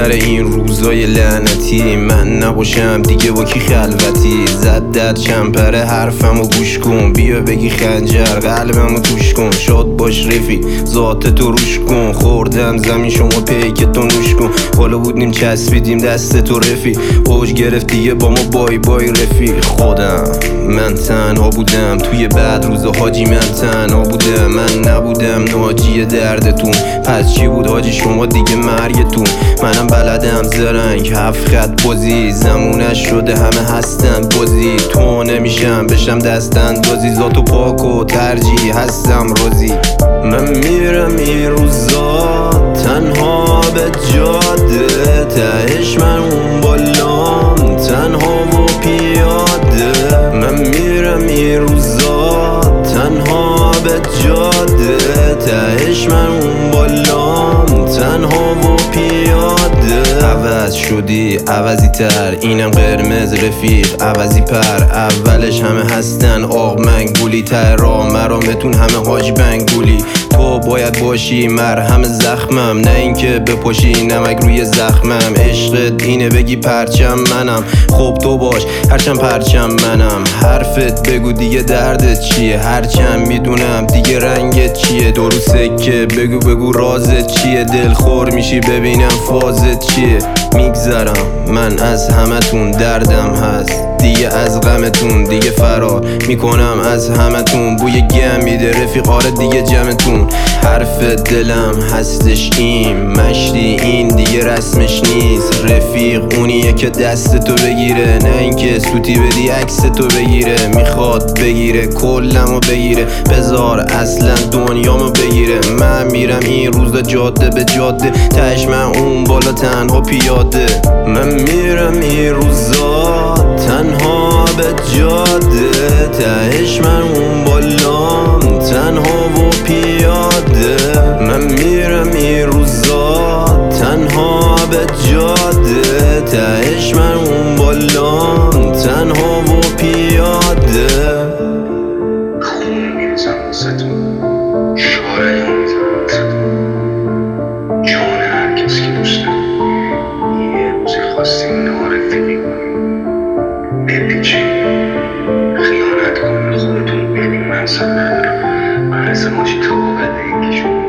سر این روزای لعنتی من نباشم دیگه با کی خلوتی. زد در چمپره حرفمو گوش کن، بیا بگی خنجر قلبمو توش کن. شاد باش رفی ذات تو روش کن، خوردم زمین شما پیک تو نوش کن. حالا بودیم چسبیدیم دست تو رفی، اوج گرفت دیگه با ما بای بای رفی. خودم من تنها بودم توی بعد روز حاجی، من تنها بودم، من نبودم ناجی دردتون. پس چی بود حاجی شما دیگه مرگتون؟ منم بلدم زرنگ هفت خط بازی، زمونش شده همه هستن بازی. تو نمیشم بشم دست اندازی، ذاتو پاک و ترجیح هستم راضی. من میرم این روزا تنها به جاده، تهش من اون بالام تنها و پیاده. من میرم این روزا تنها به جاده، تهش من اون بالام تنها و پیاده. عوض شدی عوضی تر، اینم قرمز رفیق عوضی پر. اولش همه هستن آق منگولی، ته را مرامتون همه حاج بنگولی. تو باید باشی مرهم زخمم، نه اینکه بپاشی نمک روی زخمم. عشقت اینه بگی پرچم منم، خب تو باش هرچند پرچم منم. حرفت بگو دیگه دردت چیه، هرچند میدونم دیگه رنگت چیه. درو سکه بگو رازت چیه، دلخور میشی ببینم فازت چیه. میگذرم من از همتون، دردم هست دیگه از غمتون. دیگه فرار میکنم از همتون، بوی گم میده رفیق آره دیگه جمعتون. حرف دلم هستش این مشتی، این دیگه رسمش نیست. رفیق اونیه که دست تو بگیره، نه اینکه سوتی بدی عکس تو بگیره. میخواد بگیره کلمو بگیره، بذار اصلا دنیامو بگیره. من میرم این روزا جاده به جاده، تهش من اون بالا تنها پیاده. من میرم این روزا تنها به جاده، تهش من اون بالام تنها و پیاده. من میرم این روزا تنها به جاده، تهش من اون بالام تنها و پیاده. خون میریزم واسه‌تون، شعاره‌ای میزنم واسه‌تون، جان هر کسی که دوست دارم. یه روزی خواستیم نارفیقی کنیم، بپیچیم، خیانت کنیم، خودتون ببین من اصلا ندارم. من از ماجی تو بدهی که شد